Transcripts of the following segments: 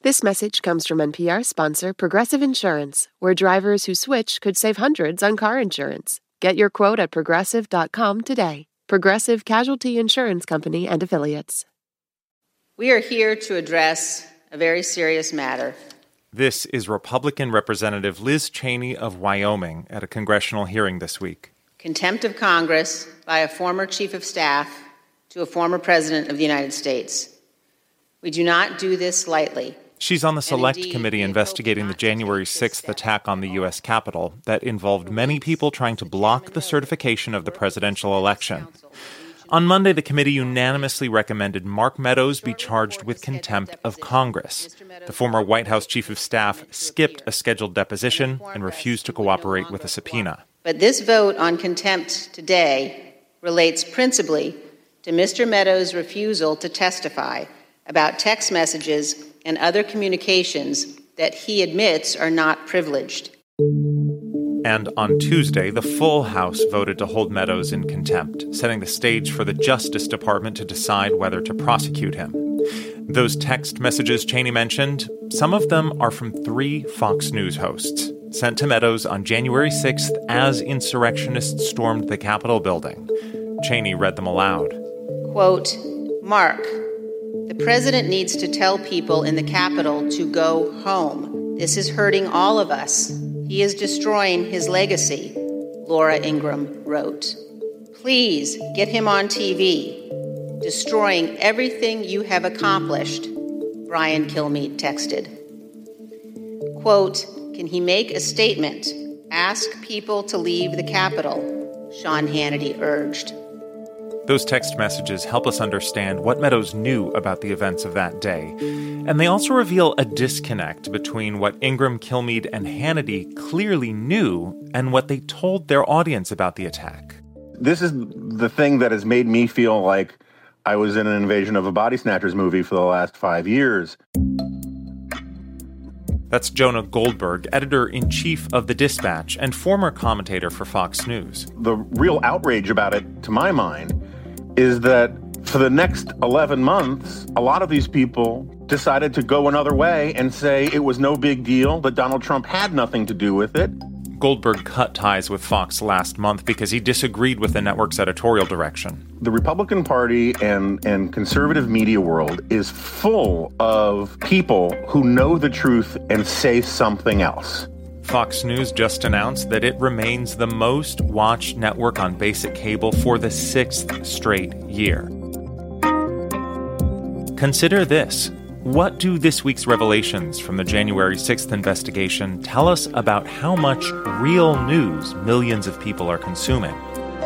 This message comes from NPR sponsor Progressive Insurance, where drivers who switch could save hundreds on car insurance. Get your quote at Progressive.com today. Progressive Casualty Insurance Company and Affiliates. We are here to address a very serious matter. This is Republican Representative Liz Cheney of Wyoming at a congressional hearing this week. Contempt of Congress by a former chief of staff to a former president of the United States. We do not do this lightly. She's on the Select Committee investigating the January 6th attack on the U.S. Capitol that involved many people trying to block the certification of the presidential election. On Monday, the committee unanimously recommended Mark Meadows be charged with contempt of Congress. The former White House chief of staff skipped a scheduled deposition and refused to cooperate with a subpoena. But this vote on contempt today relates principally to Mr. Meadows' refusal to testify about text messages and other communications that he admits are not privileged. And on Tuesday, the full House voted to hold Meadows in contempt, setting the stage for the Justice Department to decide whether to prosecute him. Those text messages Cheney mentioned, some of them are from 3 Fox News hosts, sent to Meadows on January 6th as insurrectionists stormed the Capitol building. Cheney read them aloud. Quote, Mark, the president needs to tell people in the Capitol to go home. This is hurting all of us. He is destroying his legacy, Laura Ingraham wrote. Please get him on TV. Destroying everything you have accomplished, Brian Kilmeade texted. Quote, can he make a statement? Ask people to leave the Capitol, Sean Hannity urged. Those text messages help us understand what Meadows knew about the events of that day. And they also reveal a disconnect between what Ingraham, Kilmeade, and Hannity clearly knew and what they told their audience about the attack. This is the thing that has made me feel like I was in an Invasion of the Body Snatchers movie for the last 5 years. That's Jonah Goldberg, editor-in-chief of The Dispatch and former commentator for Fox News. The real outrage about it, to my mind, is that for the next 11 months, a lot of these people decided to go another way and say it was no big deal, that Donald Trump had nothing to do with it. Goldberg cut ties with Fox last month because he disagreed with the network's editorial direction. The Republican Party and conservative media world is full of people who know the truth and say something else. Fox News just announced that it remains the most watched network on basic cable for the 6th straight year. Consider this. What do this week's revelations from the January 6th investigation tell us about how much real news millions of people are consuming?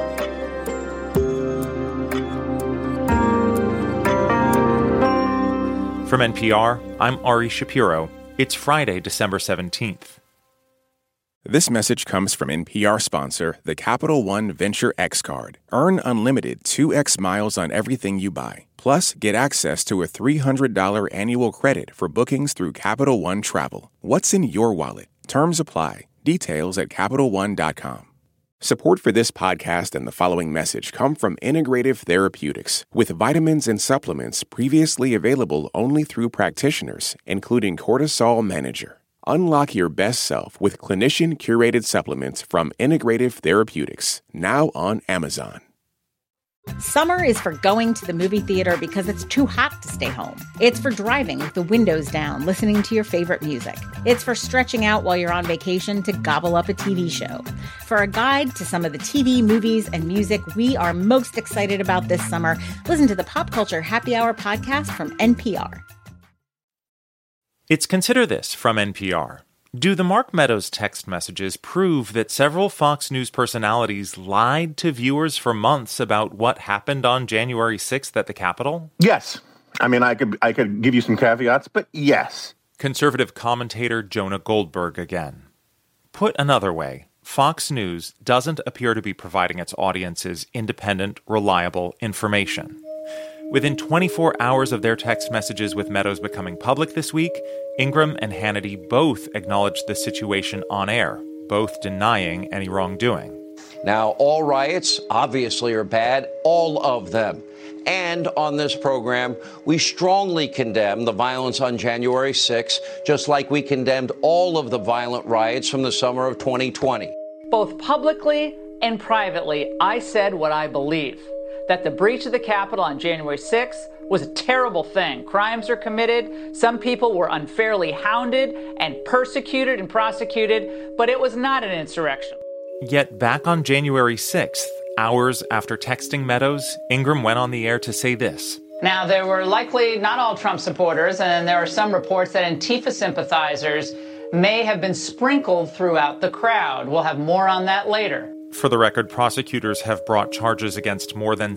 From NPR, I'm Ari Shapiro. It's Friday, December 17th. This message comes from NPR sponsor, the Capital One Venture X Card. Earn unlimited 2x miles on everything you buy. Plus, get access to a $300 annual credit for bookings through Capital One Travel. What's in your wallet? Terms apply. Details at CapitalOne.com. Support for this podcast and the following message come from Integrative Therapeutics, with vitamins and supplements previously available only through practitioners, including Cortisol Manager. Unlock your best self with clinician-curated supplements from Integrative Therapeutics, now on Amazon. Summer is for going to the movie theater because it's too hot to stay home. It's for driving with the windows down, listening to your favorite music. It's for stretching out while you're on vacation to gobble up a TV show. For a guide to some of the TV, movies, and music we are most excited about this summer, listen to the Pop Culture Happy Hour podcast from NPR. It's Consider This from NPR. Do the Mark Meadows text messages prove that several Fox News personalities lied to viewers for months about what happened on January 6th at the Capitol? Yes. I mean, I could give you some caveats, but yes. Conservative commentator Jonah Goldberg again. Put another way, Fox News doesn't appear to be providing its audiences independent, reliable information. Within 24 hours of their text messages with Meadows becoming public this week, Ingraham and Hannity both acknowledged the situation on air, both denying any wrongdoing. Now, all riots obviously are bad, all of them. And on this program, we strongly condemn the violence on January 6th, just like we condemned all of the violent riots from the summer of 2020. Both publicly and privately, I said what I believe, that the breach of the Capitol on January 6th was a terrible thing. Crimes are committed. Some people were unfairly hounded and persecuted and prosecuted, but it was not an insurrection. Yet back on January 6th, hours after texting Meadows, Ingraham went on the air to say this. Now, there were likely not all Trump supporters, and there are some reports that Antifa sympathizers may have been sprinkled throughout the crowd. We'll have more on that later. For the record, prosecutors have brought charges against more than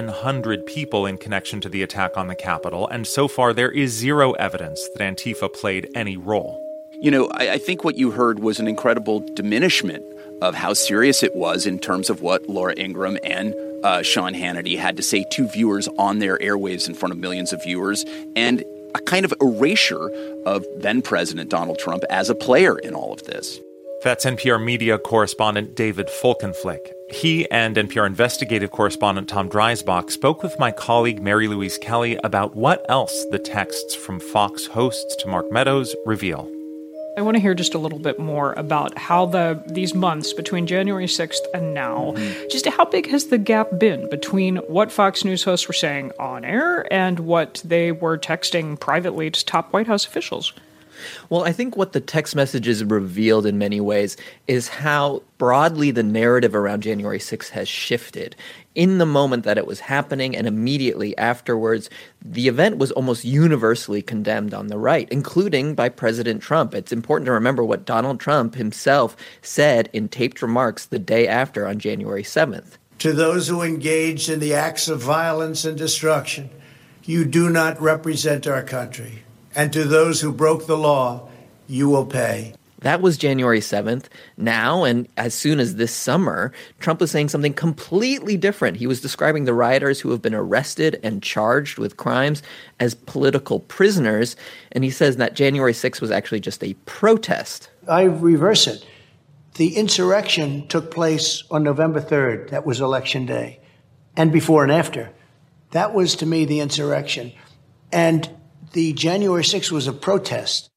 700 people in connection to the attack on the Capitol, and so far there is zero evidence that Antifa played any role. You know, I think what you heard was an incredible diminishment of how serious it was in terms of what Laura Ingraham and Sean Hannity had to say to viewers on their airwaves in front of millions of viewers, and a kind of erasure of then-President Donald Trump as a player in all of this. That's NPR media correspondent David Folkenflik. He and NPR investigative correspondent Tom Dreisbach spoke with my colleague Mary Louise Kelly about what else the texts from Fox hosts to Mark Meadows reveal. I want to hear just a little bit more about how these months between January 6th and now, just how big has the gap been between what Fox News hosts were saying on air and what they were texting privately to top White House officials? Well, I think what the text messages revealed in many ways is how broadly the narrative around January 6th has shifted. In the moment that it was happening and immediately afterwards, the event was almost universally condemned on the right, including by President Trump. It's important to remember what Donald Trump himself said in taped remarks the day after on January 7th. To those who engaged in the acts of violence and destruction, you do not represent our country. And to those who broke the law, you will pay. That was January 7th. Now, and as soon as this summer, Trump was saying something completely different. He was describing the rioters who have been arrested and charged with crimes as political prisoners. And he says that January 6th was actually just a protest. I reverse it. The insurrection took place on November 3rd. That was Election Day. And before and after. That was, to me, the insurrection. And the January 6th was a protest.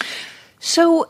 So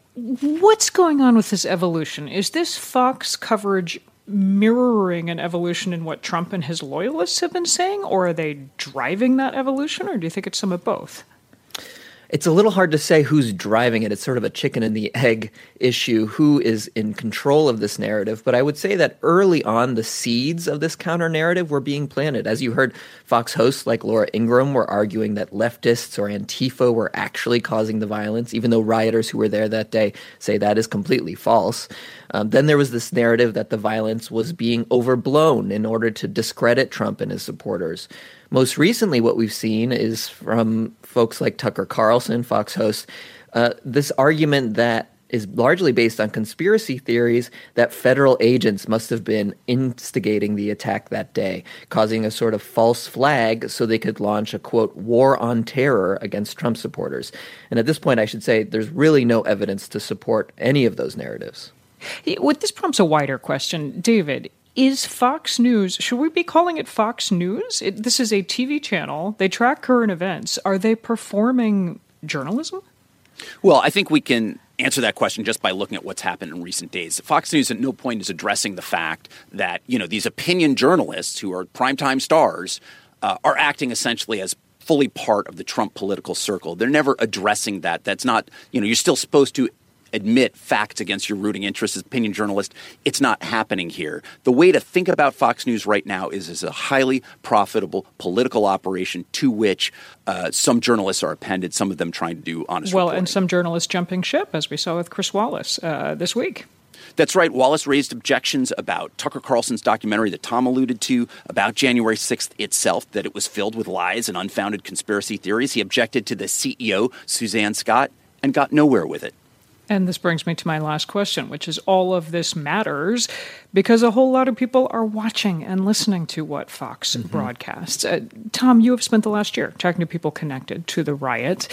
what's going on with this evolution? Is this Fox coverage mirroring an evolution in what Trump and his loyalists have been saying, or are they driving that evolution, or do you think it's some of both? It's a little hard to say who's driving it. It's sort of a chicken and the egg issue, who is in control of this narrative. But I would say that early on, the seeds of this counter-narrative were being planted. As you heard, Fox hosts like Laura Ingraham were arguing that leftists or Antifa were actually causing the violence, even though rioters who were there that day say that is completely false. Then there was this narrative that the violence was being overblown in order to discredit Trump and his supporters. Most recently, what we've seen is from folks like Tucker Carlson, Fox host, this argument that is largely based on conspiracy theories that federal agents must have been instigating the attack that day, causing a sort of false flag so they could launch a, quote, war on terror against Trump supporters. And at this point, I should say there's really no evidence to support any of those narratives. What this prompts a wider question, David. Is Fox News, should we be calling it Fox News? This is a TV channel. They track current events. Are they performing journalism? Well, I think we can answer that question just by looking at what's happened in recent days. Fox News at no point is addressing the fact that, these opinion journalists who are primetime stars are acting essentially as fully part of the Trump political circle. They're never addressing that. That's not, you're still supposed to admit facts against your rooting interests as opinion journalist. It's not happening here. The way to think about Fox News right now is as a highly profitable political operation to which some journalists are appended, some of them trying to do honest reporting. And some journalists jumping ship, as we saw with Chris Wallace this week. That's right. Wallace raised objections about Tucker Carlson's documentary that Tom alluded to, about January 6th itself, that it was filled with lies and unfounded conspiracy theories. He objected to the CEO, Suzanne Scott, and got nowhere with it. And this brings me to my last question, which is all of this matters because a whole lot of people are watching and listening to what Fox broadcasts. Tom, you have spent the last year talking to people connected to the riot.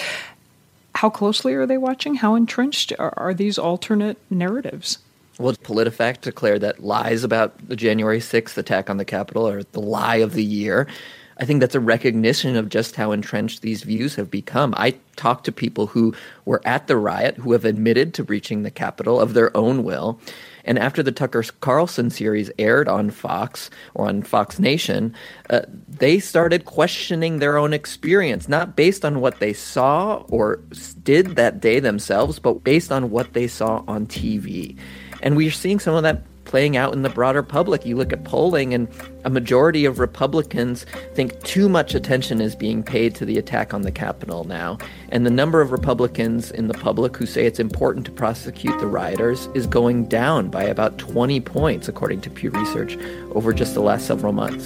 How closely are they watching? How entrenched are these alternate narratives? Well, PolitiFact declared that lies about the January 6th attack on the Capitol are the lie of the year. I think that's a recognition of just how entrenched these views have become. I talked to people who were at the riot who have admitted to breaching the Capitol of their own will. And after the Tucker Carlson series aired on Fox or on Fox Nation, they started questioning their own experience, not based on what they saw or did that day themselves, but based on what they saw on TV. And we're seeing some of that playing out in the broader public. You look at polling, and a majority of Republicans think too much attention is being paid to the attack on the Capitol now. And the number of Republicans in the public who say it's important to prosecute the rioters is going down by about 20 points, according to Pew Research, over just the last several months.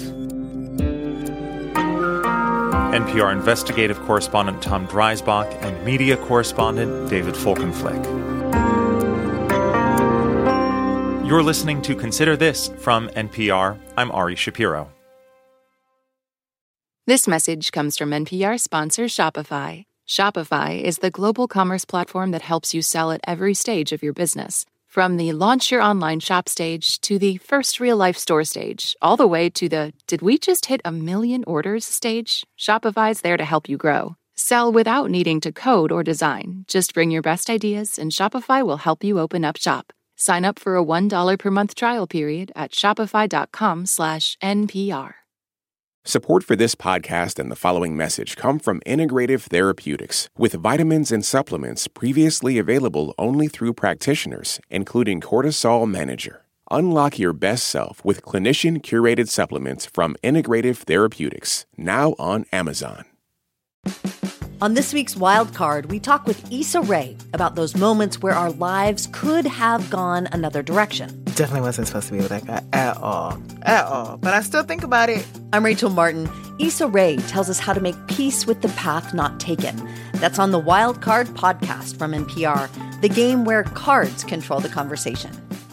NPR investigative correspondent Tom Dreisbach and media correspondent David Folkenflik. You're listening to Consider This from NPR. I'm Ari Shapiro. This message comes from NPR sponsor Shopify. Shopify is the global commerce platform that helps you sell at every stage of your business. From the launch your online shop stage to the first real-life store stage, all the way to the did we just hit 1 million orders stage, Shopify's there to help you grow. Sell without needing to code or design. Just bring your best ideas and Shopify will help you open up shop. Sign up for a $1 per month trial period at shopify.com/NPR. Support for this podcast and the following message come from Integrative Therapeutics, with vitamins and supplements previously available only through practitioners, including Cortisol Manager. Unlock your best self with clinician-curated supplements from Integrative Therapeutics, now on Amazon. On this week's Wild Card, we talk with Issa Rae about those moments where our lives could have gone another direction. Definitely wasn't supposed to be with that guy at all. At all. But I still think about it. I'm Rachel Martin. Issa Rae tells us how to make peace with the path not taken. That's on the Wild Card podcast from NPR, the game where cards control the conversation.